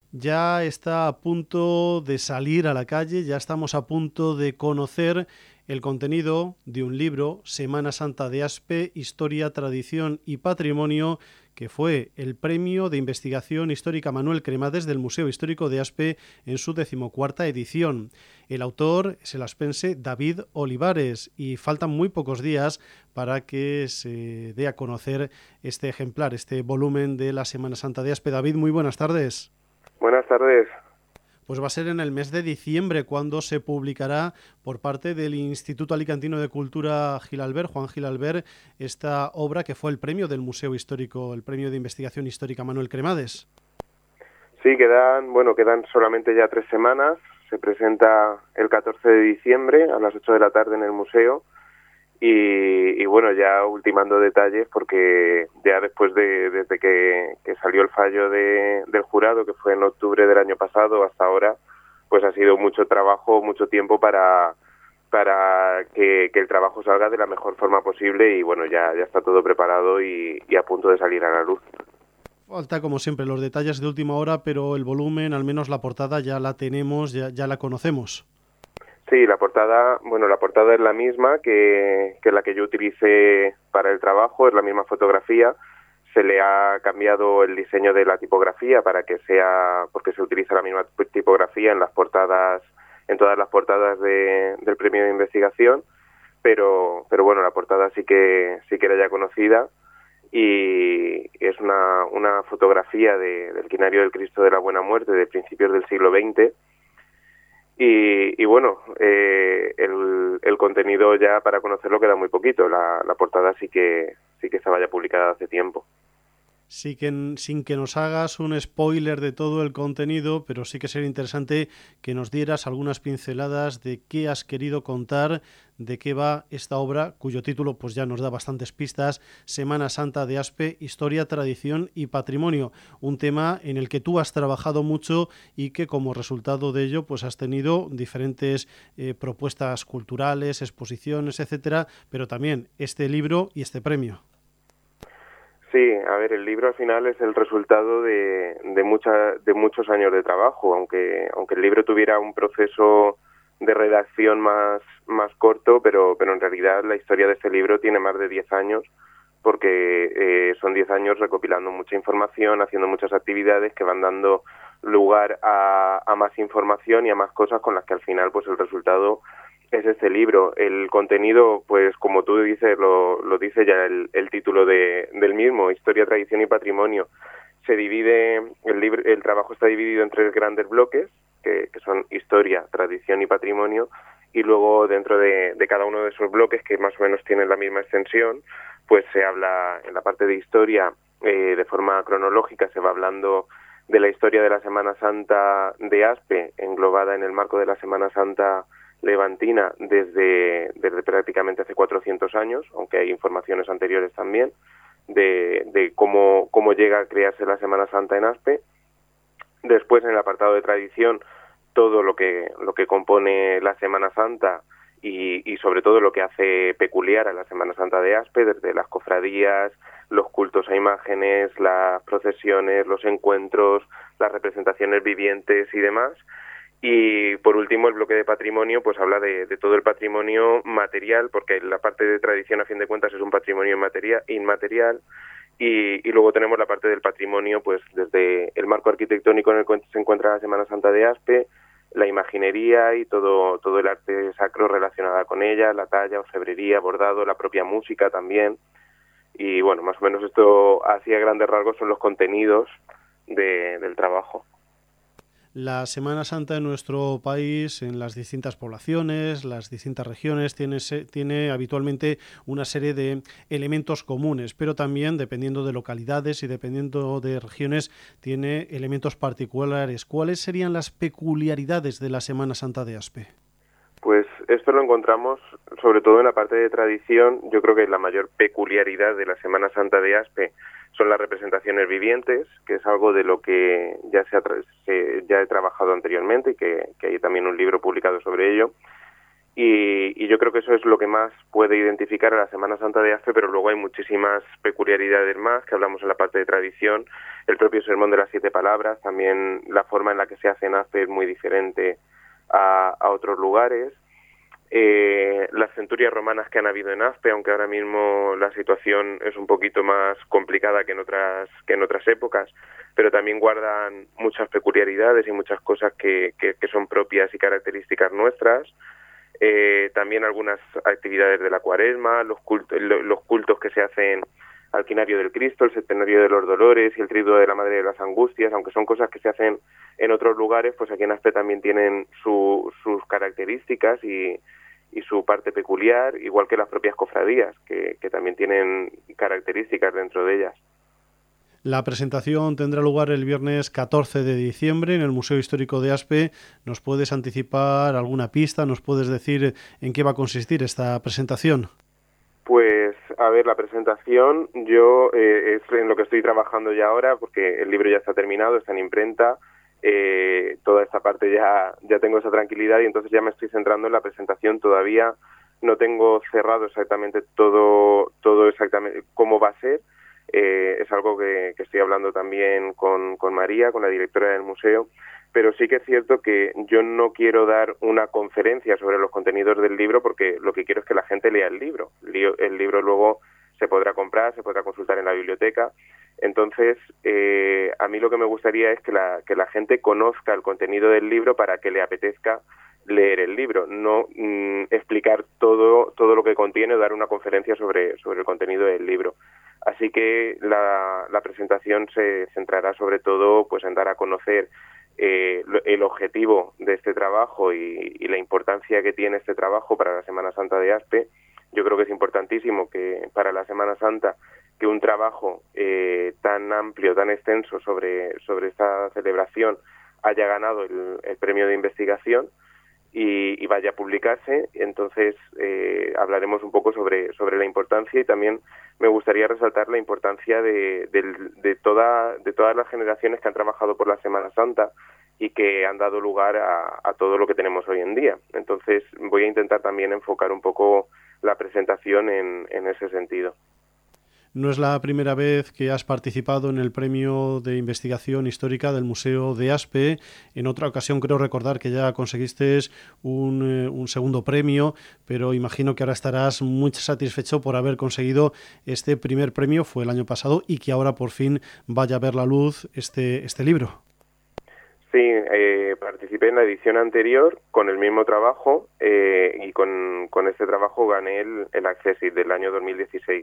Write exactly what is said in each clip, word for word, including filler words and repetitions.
ya está a punto de salir a la calle, ya estamos a punto de conocer el contenido de un libro, Semana Santa de Aspe, Historia, Tradición y Patrimonio, que fue el Premio de Investigación Histórica Manuel Cremades del Museo Histórico de Aspe en su decimocuarta edición. El autor es el aspense David Olivares y faltan muy pocos días para que se dé a conocer este ejemplar, este volumen de la Semana Santa de Aspe. David, muy buenas tardes. Buenas tardes. Pues va a ser en el mes de diciembre cuando se publicará por parte del Instituto Alicantino de Cultura Gilalbert, Juan Gilalbert, esta obra que fue el premio del Museo Histórico, el premio de investigación histórica Manuel Cremades. Sí, quedan, bueno, quedan solamente ya tres semanas. Se presenta el catorce de diciembre a las ocho de la tarde en el museo y, y bueno, ya ultimando detalles porque ya después de desde que, que salió el fallo de, del jurado, que fue en octubre del año pasado, hasta ahora, pues ha sido mucho trabajo, mucho tiempo para para que, que el trabajo salga de la mejor forma posible y bueno, ya, ya está todo preparado y, y a punto de salir a la luz. Falta, como siempre, los detalles de última hora, pero el volumen, al menos la portada, ya la tenemos, ya, ya la conocemos. Sí, la portada, bueno, la portada es la misma que, que la que yo utilicé para el trabajo, es la misma fotografía. Se le ha cambiado el diseño de la tipografía para que sea, porque se utiliza la misma tipografía en las portadas, en todas las portadas de, del premio de investigación, pero, pero bueno, la portada sí que sí que era ya conocida y es una, una fotografía de, del Quinario del Cristo de la Buena Muerte de principios del siglo veinte. Y, y bueno, eh, el, el contenido ya para conocerlo queda muy poquito. La, la portada sí que sí que estaba ya publicada hace tiempo. Sí que sin que nos hagas un spoiler de todo el contenido, pero sí que sería interesante que nos dieras algunas pinceladas de qué has querido contar, de qué va esta obra, cuyo título pues ya nos da bastantes pistas, Semana Santa de Aspe, Historia, Tradición y Patrimonio, un tema en el que tú has trabajado mucho y que como resultado de ello pues has tenido diferentes eh, propuestas culturales, exposiciones, etcétera, pero también este libro y este premio. Sí, a ver, el libro al final es el resultado de, de, mucha, de muchos años de trabajo, aunque aunque el libro tuviera un proceso de redacción más, más corto, pero, pero en realidad la historia de este libro tiene más de diez años, porque eh, son diez años recopilando mucha información, haciendo muchas actividades que van dando lugar a, a más información y a más cosas con las que al final pues el resultado es este libro. El contenido, pues como tú dices, lo, lo dice ya el, el título de, del mismo, Historia, Tradición y Patrimonio. Se divide, el, libro, el trabajo está dividido en tres grandes bloques, que, que son Historia, Tradición y Patrimonio, y luego dentro de, de cada uno de esos bloques, que más o menos tienen la misma extensión, pues se habla en la parte de Historia, eh, de forma cronológica, se va hablando de la historia de la Semana Santa de Aspe, englobada en el marco de la Semana Santa levantina desde, desde prácticamente hace cuatrocientos años, aunque hay informaciones anteriores también, de, de cómo, cómo llega a crearse la Semana Santa en Aspe. Después, en el apartado de tradición, todo lo que, lo que compone la Semana Santa y, y sobre todo lo que hace peculiar a la Semana Santa de Aspe, desde las cofradías, los cultos a imágenes, las procesiones, los encuentros, las representaciones vivientes y demás. Y por último, el bloque de patrimonio pues habla de, de todo el patrimonio material, porque la parte de tradición a fin de cuentas es un patrimonio inmaterial, inmaterial y, y luego tenemos la parte del patrimonio pues desde el marco arquitectónico en el que se encuentra la Semana Santa de Aspe, la imaginería y todo, todo el arte sacro relacionado con ella, la talla, orfebrería, bordado, la propia música también. Y bueno, más o menos esto así a grandes rasgos son los contenidos de, del trabajo. La Semana Santa en nuestro país, en las distintas poblaciones, las distintas regiones, tiene, tiene habitualmente una serie de elementos comunes, pero también, dependiendo de localidades y dependiendo de regiones, tiene elementos particulares. ¿Cuáles serían las peculiaridades de la Semana Santa de Aspe? Pues esto lo encontramos sobre todo en la parte de tradición. Yo creo que la mayor peculiaridad de la Semana Santa de Aspe son las representaciones vivientes, que es algo de lo que ya se, ha, se ya he trabajado anteriormente y que, que hay también un libro publicado sobre ello. Y, y yo creo que eso es lo que más puede identificar a la Semana Santa de Aspe, pero luego hay muchísimas peculiaridades más que hablamos en la parte de tradición. El propio Sermón de las Siete Palabras, también la forma en la que se hace en Aspe es muy diferente a, a otros lugares. Eh, las centurias romanas que han habido en Aspe, aunque ahora mismo la situación es un poquito más complicada que en otras que en otras épocas, pero también guardan muchas peculiaridades y muchas cosas que, que, que son propias y características nuestras. Eh, también algunas actividades de la Cuaresma, los cultos, los cultos que se hacen al Quinario del Cristo, el Septenario de los Dolores y el Tríduo de la Madre de las Angustias, aunque son cosas que se hacen en otros lugares, pues aquí en Aspe también tienen su, sus características y, y su parte peculiar, igual que las propias cofradías, que, que también tienen características dentro de ellas. La presentación tendrá lugar el viernes catorce de diciembre en el Museo Histórico de Aspe. ¿Nos puedes anticipar alguna pista? ¿Nos puedes decir en qué va a consistir esta presentación? Pues, a ver, la presentación yo eh, es en lo que estoy trabajando ya ahora, porque el libro ya está terminado, está en imprenta, eh, toda esta parte ya, ya tengo esa tranquilidad y entonces ya me estoy centrando en la presentación. Todavía no tengo cerrado exactamente todo, todo exactamente cómo va a ser. Eh, es algo que, que estoy hablando también con, con María, con la directora del museo, pero sí que es cierto que yo no quiero dar una conferencia sobre los contenidos del libro porque lo que quiero es que la gente lea el libro. El libro luego se podrá comprar, se podrá consultar en la biblioteca. Entonces, eh, a mí lo que me gustaría es que la, que la gente conozca el contenido del libro para que le apetezca leer el libro, no mm, explicar todo, todo lo que contiene o dar una conferencia sobre, sobre el contenido del libro. Así que la, la presentación se centrará sobre todo pues en dar a conocer eh, el objetivo de este trabajo y, y la importancia que tiene este trabajo para la Semana Santa de Aspe. Yo creo que es importantísimo que para la Semana Santa que un trabajo eh, tan amplio, tan extenso sobre, sobre esta celebración haya ganado el, el premio de investigación y, y vaya a publicarse. Entonces eh, hablaremos un poco sobre, sobre la importancia y también me gustaría resaltar la importancia de, de, de, toda, de todas las generaciones que han trabajado por la Semana Santa y que han dado lugar a, a todo lo que tenemos hoy en día. Entonces voy a intentar también enfocar un poco la presentación en, en ese sentido. No es la primera vez que has participado en el premio de investigación histórica del Museo de Aspe. En otra ocasión creo recordar que ya conseguiste un, eh, un segundo premio, pero imagino que ahora estarás muy satisfecho por haber conseguido este primer premio, fue el año pasado, y que ahora por fin vaya a ver la luz este, este libro. Sí, eh, participé en la edición anterior con el mismo trabajo eh, y con, con este trabajo gané el, el Accessit del año dos mil dieciséis.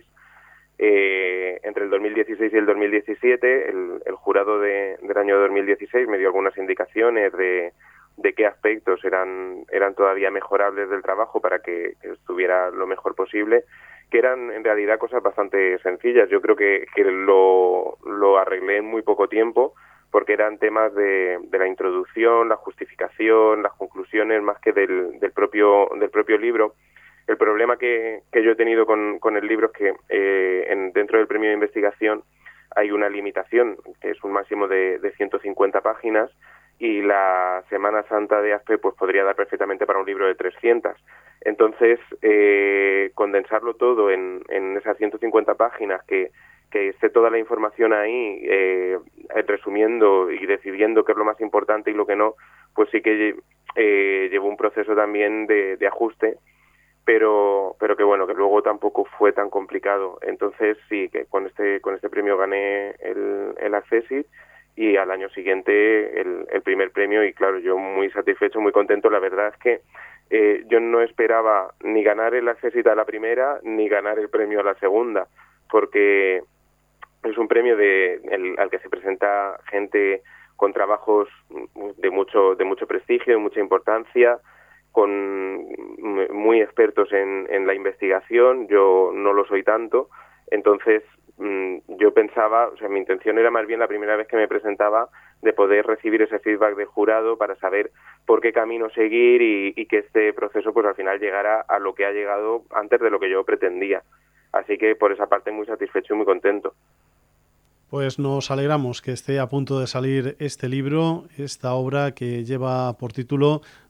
Eh, entre el dos mil dieciséis y el dos mil diecisiete, el, el jurado de, del año dos mil dieciséis me dio algunas indicaciones de, de qué aspectos eran, eran todavía mejorables del trabajo para que, que estuviera lo mejor posible, que eran en realidad cosas bastante sencillas. Yo creo que, que lo, lo arreglé en muy poco tiempo, porque eran temas de, de la introducción, la justificación, las conclusiones, más que del, del propio del propio libro. El problema que, que yo he tenido con, con el libro es que eh, en, dentro del premio de investigación hay una limitación, que es un máximo de, de ciento cincuenta páginas, y la Semana Santa de Aspe pues podría dar perfectamente para un libro de trescientas. Entonces, eh, condensarlo todo en, en esas ciento cincuenta páginas, que, que esté toda la información ahí, eh, resumiendo y decidiendo qué es lo más importante y lo que no, pues sí que eh, llevó un proceso también de, de ajuste, pero pero que bueno, que luego tampoco fue tan complicado. Entonces sí, que con este con este premio gané el, el Accessit y al año siguiente el, el primer premio, y claro, yo muy satisfecho, muy contento. La verdad es que eh, yo no esperaba ni ganar el Accessit a la primera ni ganar el premio a la segunda, porque es un premio de el, al que se presenta gente con trabajos de mucho de mucho prestigio, de mucha importancia, con muy expertos en, en la investigación. Yo no lo soy tanto, entonces mmm, yo pensaba, o sea, mi intención era más bien la primera vez que me presentaba de poder recibir ese feedback del jurado para saber por qué camino seguir y, y que este proceso pues al final llegara a lo que ha llegado antes de lo que yo pretendía. Así que por esa parte muy satisfecho y muy contento. Pues nos alegramos que esté a punto de salir este libro, esta obra que lleva por título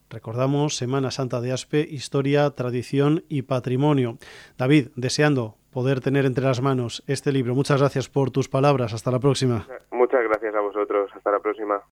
Recordamos, Semana Santa de Aspe, Historia, Tradición y Patrimonio. David, deseando poder tener entre las manos este libro. Muchas gracias por tus palabras. Hasta la próxima. Muchas gracias a vosotros. Hasta la próxima.